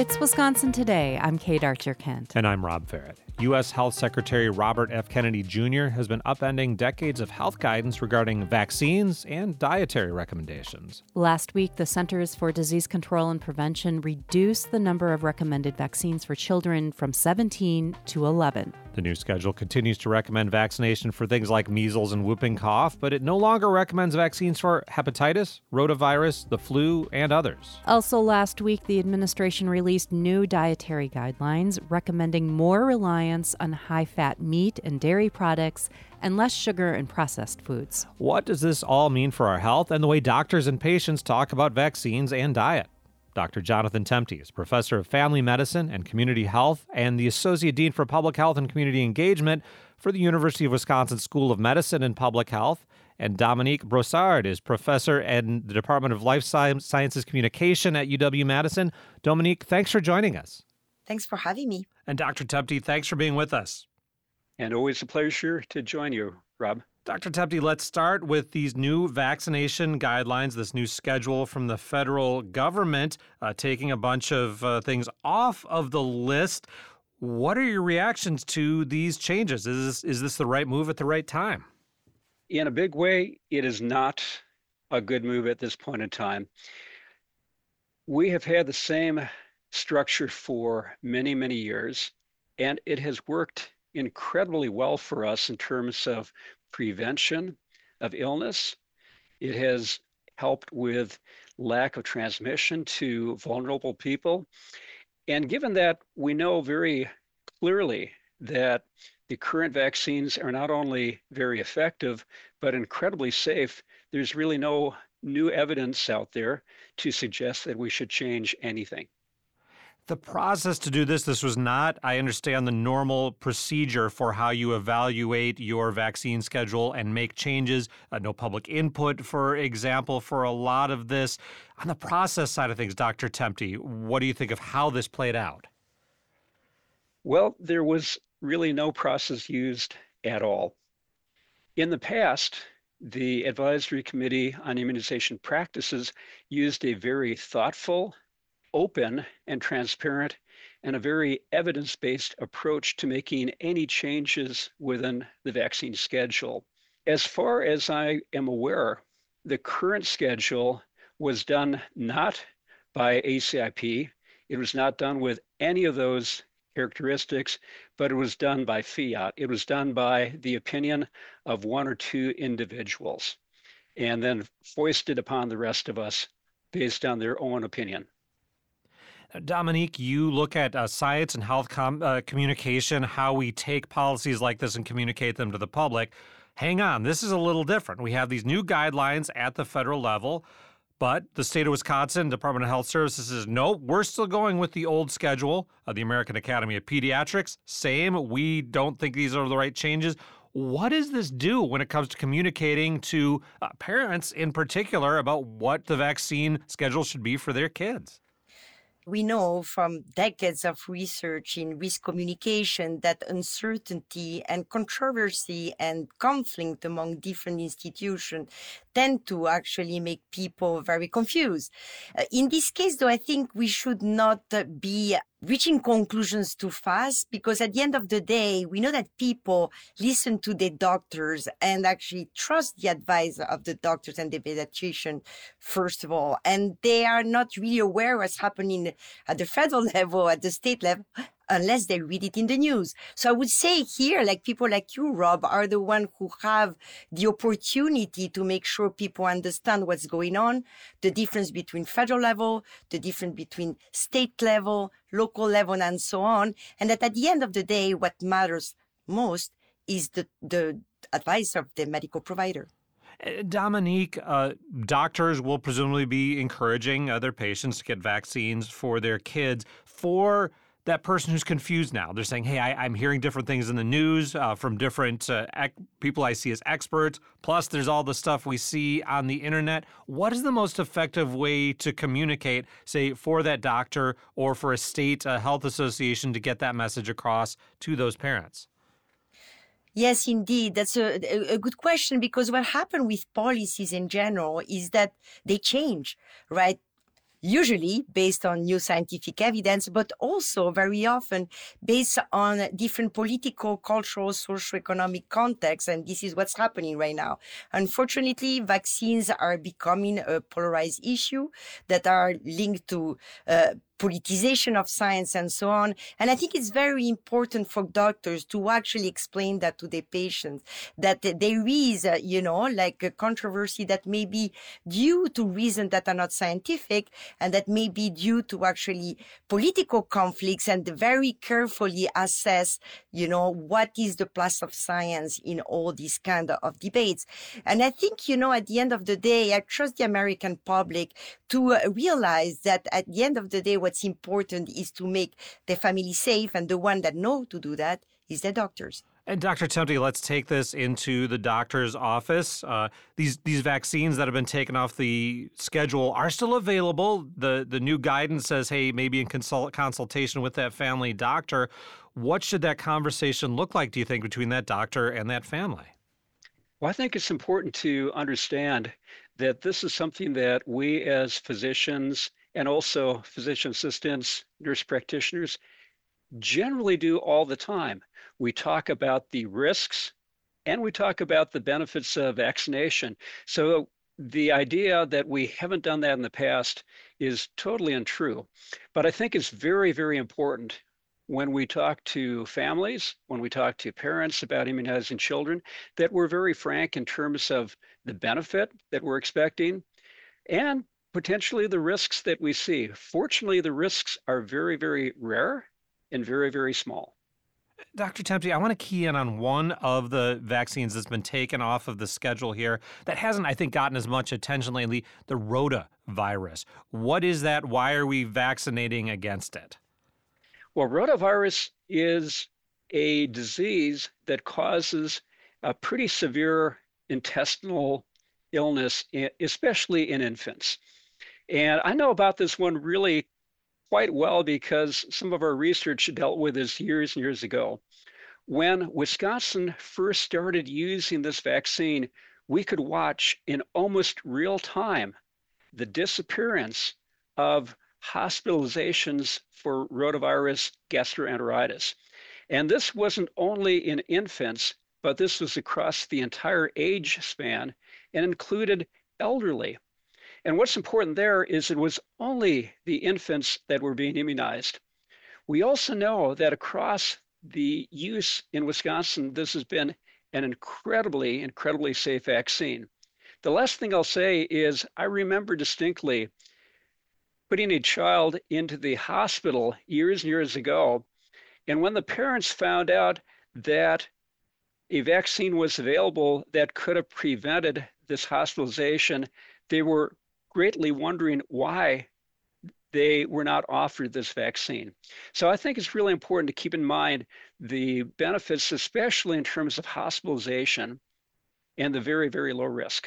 It's Wisconsin Today. I'm Kate Archer-Kent. And I'm Rob Farrett. U.S. Health Secretary Robert F. Kennedy Jr. has been upending decades of health guidance regarding vaccines and dietary recommendations. Last week, the Centers for Disease Control and Prevention reduced the number of recommended vaccines for children from 17 to 11. The new schedule continues to recommend vaccination for things like measles and whooping cough, but it no longer recommends vaccines for hepatitis, rotavirus, the flu, and others. Also last week, the administration released new dietary guidelines recommending more reliance on high-fat meat and dairy products and less sugar and processed foods. What does this all mean for our health and the way doctors and patients talk about vaccines and diet? Dr. Jonathan Temte is professor of family medicine and community health and the associate dean for public health and community engagement for the University of Wisconsin School of Medicine and Public Health. And Dominique Brossard is professor in the Department of Life Sciences Communication at UW-Madison. Dominique, thanks for joining us. Thanks for having me. And Dr. Temte, thanks for being with us. And always a pleasure to join you, Rob. Dr. Temte, let's start with these new vaccination guidelines, this new schedule from the federal government, taking a bunch of things off of the list. What are your reactions to these changes? Is this the right move at the right time? In a big way, it is not a good move at this point in time. We have had the same structure for many, many years, and it has worked incredibly well for us in terms of prevention of illness. It has helped with lack of transmission to vulnerable people. And given that we know very clearly that the current vaccines are not only very effective, but incredibly safe, there's really no new evidence out there to suggest that we should change anything. The process to do this was not, I understand, the normal procedure for how you evaluate your vaccine schedule and make changes. No public input, for example, for a lot of this. On the process side of things, Dr. Temte, what do you think of how this played out? Well, there was really no process used at all. In the past, the Advisory Committee on Immunization Practices used a very thoughtful, open and transparent, and a very evidence-based approach to making any changes within the vaccine schedule. As far as I am aware, the current schedule was done not by ACIP. It was not done with any of those characteristics, but it was done by fiat. It was done by the opinion of one or two individuals, and then foisted upon the rest of us based on their own opinion. Dominique, you look at science and health communication, how we take policies like this and communicate them to the public. Hang on, this is a little different. We have these new guidelines at the federal level, but the state of Wisconsin, Department of Health Services says, no, we're still going with the old schedule. The American Academy of Pediatrics, same. We don't think these are the right changes. What does this do when it comes to communicating to parents in particular about what the vaccine schedule should be for their kids? We know from decades of research in risk communication that uncertainty and controversy and conflict among different institutions tend to actually make people very confused. In this case, though, I think we should not be reaching conclusions too fast, because at the end of the day, we know that people listen to their doctors and actually trust the advice of the doctors and the pediatrician, first of all. And they are not really aware what's happening at the federal level, at the state level, unless they read it in the news. So I would say here, like people like you, Rob, are the one who have the opportunity to make sure people understand what's going on, the difference between federal level, the difference between state level, local level, and so on. And that at the end of the day, what matters most is the advice of the medical provider. Dominique, doctors will presumably be encouraging their patients to get vaccines for their kids. For that person who's confused now, they're saying, hey, I'm hearing different things in the news from different people I see as experts. Plus, there's all the stuff we see on the internet. What is the most effective way to communicate, say, for that doctor or for a state health association to get that message across to those parents? Yes, indeed. That's a good question, because what happened with policies in general is that they change, right? usually based on new scientific evidence, but also very often based on different political, cultural, socioeconomic contexts. And this is what's happening right now. Unfortunately, vaccines are becoming a polarized issue that are linked to politicization of science and so on. And I think it's very important for doctors to actually explain that to their patients, that there is, like a controversy that may be due to reasons that are not scientific and that may be due to actually political conflicts, and very carefully assess, what is the place of science in all these kind of debates. And I think, at the end of the day, I trust the American public to realize that at the end of the day, what's important is to make the family safe, and the one that know to do that is the doctors. And Dr. Temte, let's take this into the doctor's office. These vaccines that have been taken off the schedule are still available. The new guidance says, hey, maybe in consultation with that family doctor. What should that conversation look like, do you think, between that doctor and that family? Well, I think it's important to understand that this is something that we as physicians and also physician assistants, nurse practitioners, generally do all the time. We talk about the risks and we talk about the benefits of vaccination. So the idea that we haven't done that in the past is totally untrue. But I think it's very, very important when we talk to families, when we talk to parents about immunizing children, that we're very frank in terms of the benefit that we're expecting and potentially the risks that we see. Fortunately, the risks are very, very rare and very, very small. Dr. Temte, I want to key in on one of the vaccines that's been taken off of the schedule here that hasn't, I think, gotten as much attention lately, the rotavirus. What is that? Why are we vaccinating against it? Well, rotavirus is a disease that causes a pretty severe intestinal illness, especially in infants. And I know about this one really quite well because some of our research dealt with this years and years ago. When Wisconsin first started using this vaccine, we could watch in almost real time the disappearance of hospitalizations for rotavirus gastroenteritis. And this wasn't only in infants, but this was across the entire age span and included elderly. And what's important there is it was only the infants that were being immunized. We also know that across the use in Wisconsin, this has been an incredibly, incredibly safe vaccine. The last thing I'll say is I remember distinctly putting a child into the hospital years and years ago. And when the parents found out that a vaccine was available that could have prevented this hospitalization, they were greatly wondering why they were not offered this vaccine. So I think it's really important to keep in mind the benefits, especially in terms of hospitalization and the very, very low risk.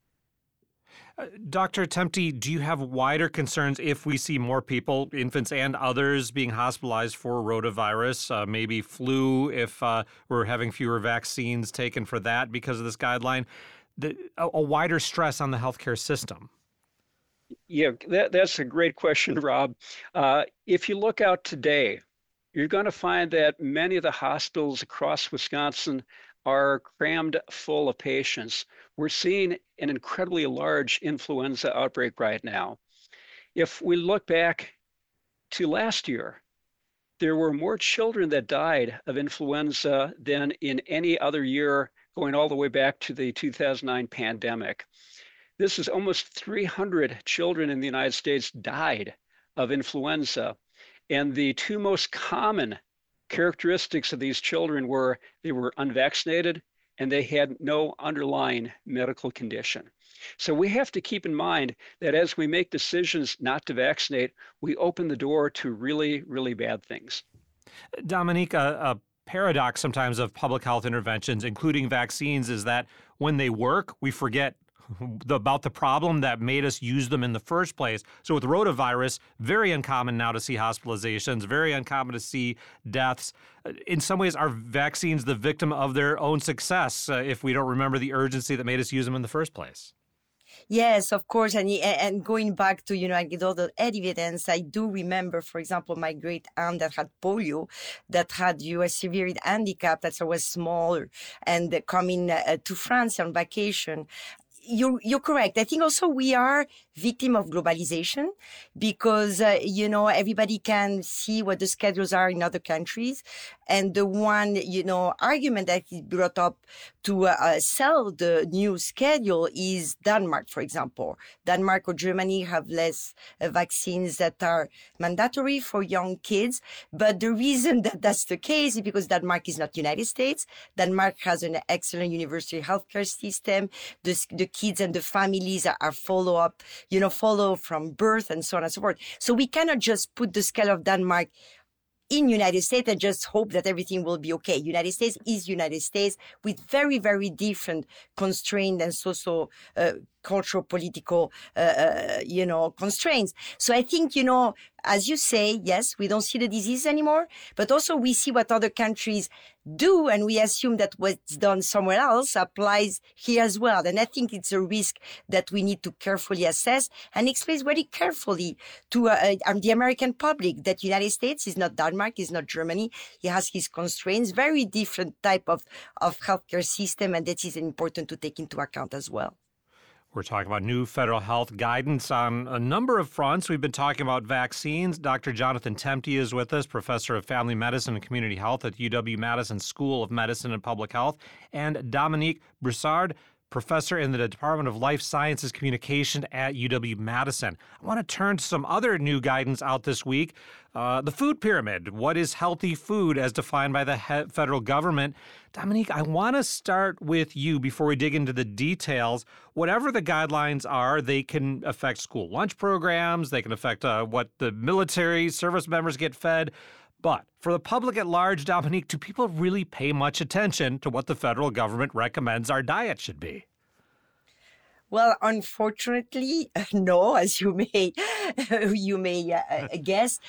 Dr. Temte, do you have wider concerns if we see more people, infants and others, being hospitalized for rotavirus, maybe flu, if we're having fewer vaccines taken for that because of this guideline, a wider stress on the healthcare system? Yeah, that's a great question, Rob. If you look out today, you're going to find that many of the hospitals across Wisconsin are crammed full of patients. We're seeing an incredibly large influenza outbreak right now. If we look back to last year, there were more children that died of influenza than in any other year, going all the way back to the 2009 pandemic. This is almost 300 children in the United States died of influenza. And the two most common characteristics of these children were they were unvaccinated and they had no underlying medical condition. So we have to keep in mind that as we make decisions not to vaccinate, we open the door to really, really bad things. Dominique, a paradox sometimes of public health interventions, including vaccines, is that when they work, we forget about the problem that made us use them in the first place. So with rotavirus, very uncommon now to see hospitalizations, very uncommon to see deaths. In some ways, are vaccines the victim of their own success if we don't remember the urgency that made us use them in the first place? Yes, of course. And going back to, anecdotal evidence, I do remember, for example, my great aunt that had polio, that had a severe handicap, that was small, and coming to France on vacation. You're correct. I think also we are victim of globalization because, everybody can see what the schedules are in other countries. And the one, argument that is brought up to sell the new schedule is Denmark, for example. Denmark or Germany have less vaccines that are mandatory for young kids. But the reason that that's the case is because Denmark is not United States. Denmark has an excellent universal healthcare system. The kids and the families are follow from birth and so on and so forth. So we cannot just put the scale of Denmark in United States and just hope that everything will be okay. United States is United States with very, very different constraints and social, cultural, political, constraints. So I think, as you say, yes, we don't see the disease anymore, but also we see what other countries do, and we assume that what's done somewhere else applies here as well. And I think it's a risk that we need to carefully assess and explain very carefully to the American public that United States is not Denmark, is not Germany. It has its constraints, very different type of healthcare system, and that is important to take into account as well. We're talking about new federal health guidance on a number of fronts. We've been talking about vaccines. Dr. Jonathan Temte is with us, professor of family medicine and community health at UW-Madison School of Medicine and Public Health, and Dominique Broussard, professor in the Department of Life Sciences Communication at UW-Madison. I want to turn to some other new guidance out this week. The food pyramid. What is healthy food as defined by the federal government? Dominique, I want to start with you before we dig into the details. Whatever the guidelines are, they can affect school lunch programs. They can affect what the military service members get fed. But for the public at large, Dominique, do people really pay much attention to what the federal government recommends our diet should be? Well, unfortunately, no, as you may guess.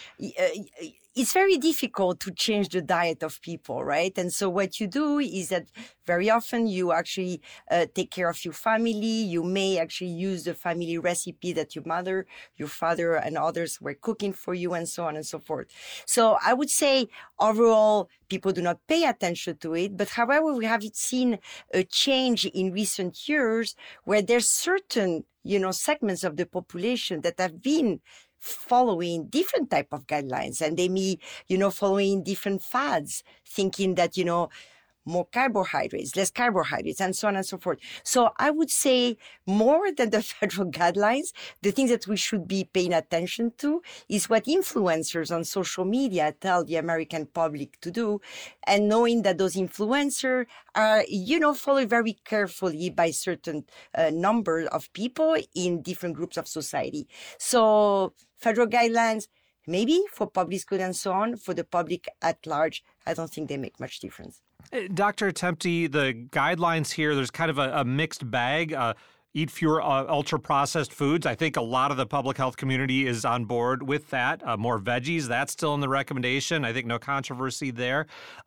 It's very difficult to change the diet of people, right? And so what you do is that very often you actually take care of your family. You may actually use the family recipe that your mother, your father, and others were cooking for you, and so on and so forth. So I would say overall, people do not pay attention to it. But however, we have seen a change in recent years where there's certain, segments of the population that have been following different type of guidelines, and they may, following different fads, thinking that, more carbohydrates, less carbohydrates, and so on and so forth. So I would say more than the federal guidelines, the things that we should be paying attention to is what influencers on social media tell the American public to do, and knowing that those influencers are, followed very carefully by certain number of people in different groups of society. So federal guidelines, maybe for public school and so on, for the public at large, I don't think they make much difference. Dr. Temte, the guidelines here, there's kind of a mixed bag. Eat fewer ultra-processed foods. I think a lot of the public health community is on board with that. More veggies, that's still in the recommendation. I think no controversy there.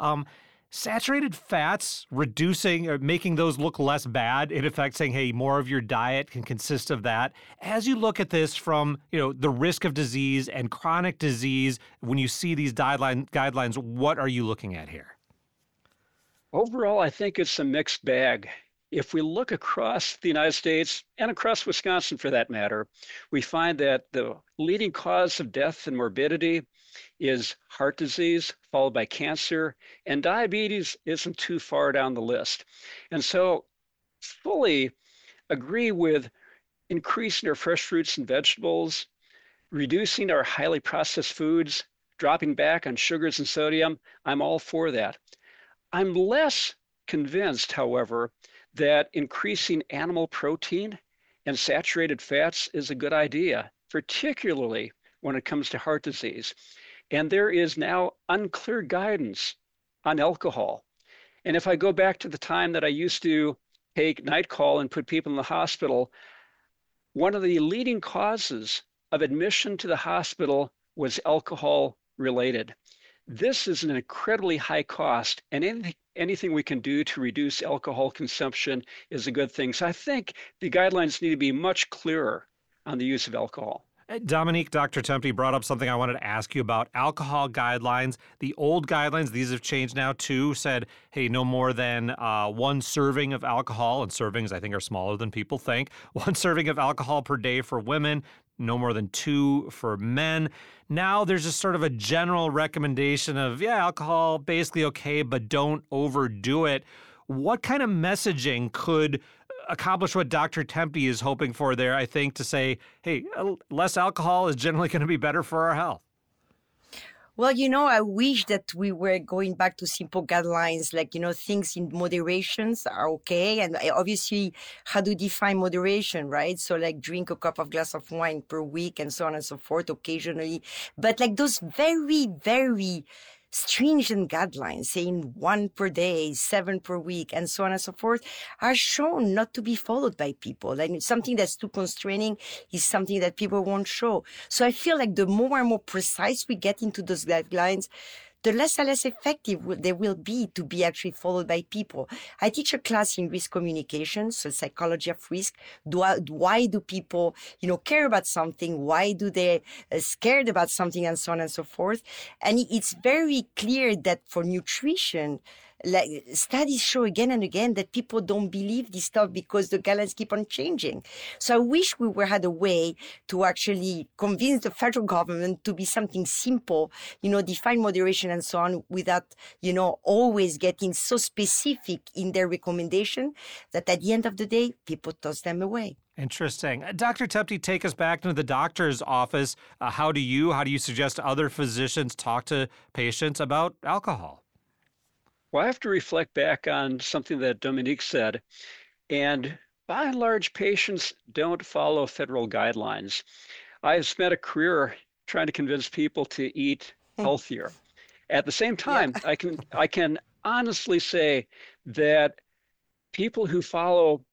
Saturated fats, reducing or making those look less bad, in effect saying, hey, more of your diet can consist of that. As you look at this from, the risk of disease and chronic disease, when you see these guidelines, what are you looking at here? Overall, I think it's a mixed bag. If we look across the United States and across Wisconsin for that matter, we find that the leading cause of death and morbidity is heart disease, followed by cancer, and diabetes isn't too far down the list. And so fully agree with increasing our fresh fruits and vegetables, reducing our highly processed foods, dropping back on sugars and sodium. I'm all for that. I'm less convinced, however, that increasing animal protein and saturated fats is a good idea, particularly when it comes to heart disease. And there is now unclear guidance on alcohol. And if I go back to the time that I used to take night call and put people in the hospital, one of the leading causes of admission to the hospital was alcohol related. This is an incredibly high cost, and anything we can do to reduce alcohol consumption is a good thing. So I think the guidelines need to be much clearer on the use of alcohol. Dominique, Dr. Tempe brought up something I wanted to ask you about alcohol guidelines. The old guidelines, these have changed now too, said, hey, no more than one serving of alcohol, and servings I think are smaller than people think. One serving of alcohol per day for women, no more than two for men. Now there's just sort of a general recommendation of, yeah, alcohol, basically okay, but don't overdo it. What kind of messaging could accomplish what Dr. Tempe is hoping for there, I think, to say, hey, less alcohol is generally going to be better for our health? Well, I wish that we were going back to simple guidelines, like, things in moderations are okay. And obviously, how to define moderation, right? So like drink a glass of wine per week and so on and so forth occasionally. But like those very, very stringent guidelines saying 1 per day, 7 per week, and so on and so forth are shown not to be followed by people. Like something that's too constraining is something that people won't show. So I feel like the more and more precise we get into those guidelines, the less and less effective they will be to be actually followed by people. I teach a class in risk communication, so psychology of risk. Why do people, care about something? Why do they scared about something, and so on and so forth? And it's very clear that for nutrition, like studies show again and again that people don't believe this stuff because the guidelines keep on changing. So I wish we had a way to actually convince the federal government to be something simple, define moderation and so on, without, always getting so specific in their recommendation that at the end of the day, people toss them away. Interesting. Dr. Tempe, take us back to the doctor's office. How do you suggest other physicians talk to patients about alcohol? Well, I have to reflect back on something that Dominique said, and by and large, patients don't follow federal guidelines. I have spent a career trying to convince people to eat healthier. At the same time, I can honestly say that people who follow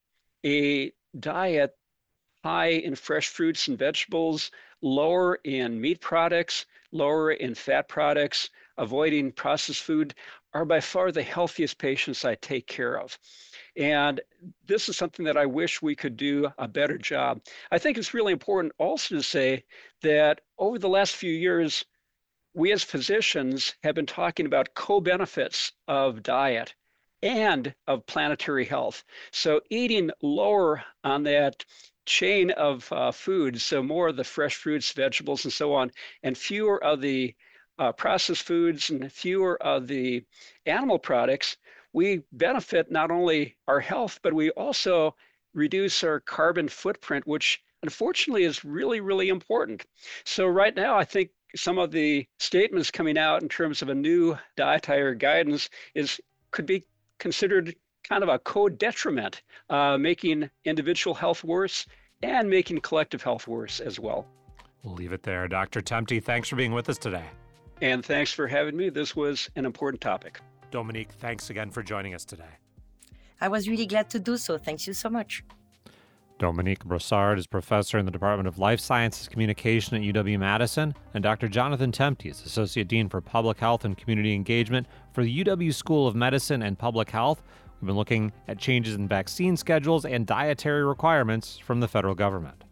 a diet high in fresh fruits and vegetables, lower in meat products, lower in fat products, avoiding processed food, are by far the healthiest patients I take care of. And this is something that I wish we could do a better job. I think it's really important also to say that over the last few years, we as physicians have been talking about co-benefits of diet and of planetary health. So eating lower on that chain of food, so more of the fresh fruits, vegetables, and so on, and fewer of the processed foods and fewer of the animal products, we benefit not only our health, but we also reduce our carbon footprint, which unfortunately is really, really important. So right now, I think some of the statements coming out in terms of a new dietary guidance could be considered kind of a co-detriment, making individual health worse and making collective health worse as well. We'll leave it there. Dr. Tempe, thanks for being with us today. And thanks for having me. This was an important topic. Dominique, thanks again for joining us today. I was really glad to do so. Thank you so much. Dominique Brossard is professor in the Department of Life Sciences Communication at UW-Madison, and Dr. Jonathan Tempe is Associate Dean for Public Health and Community Engagement for the UW School of Medicine and Public Health. We've been looking at changes in vaccine schedules and dietary requirements from the federal government.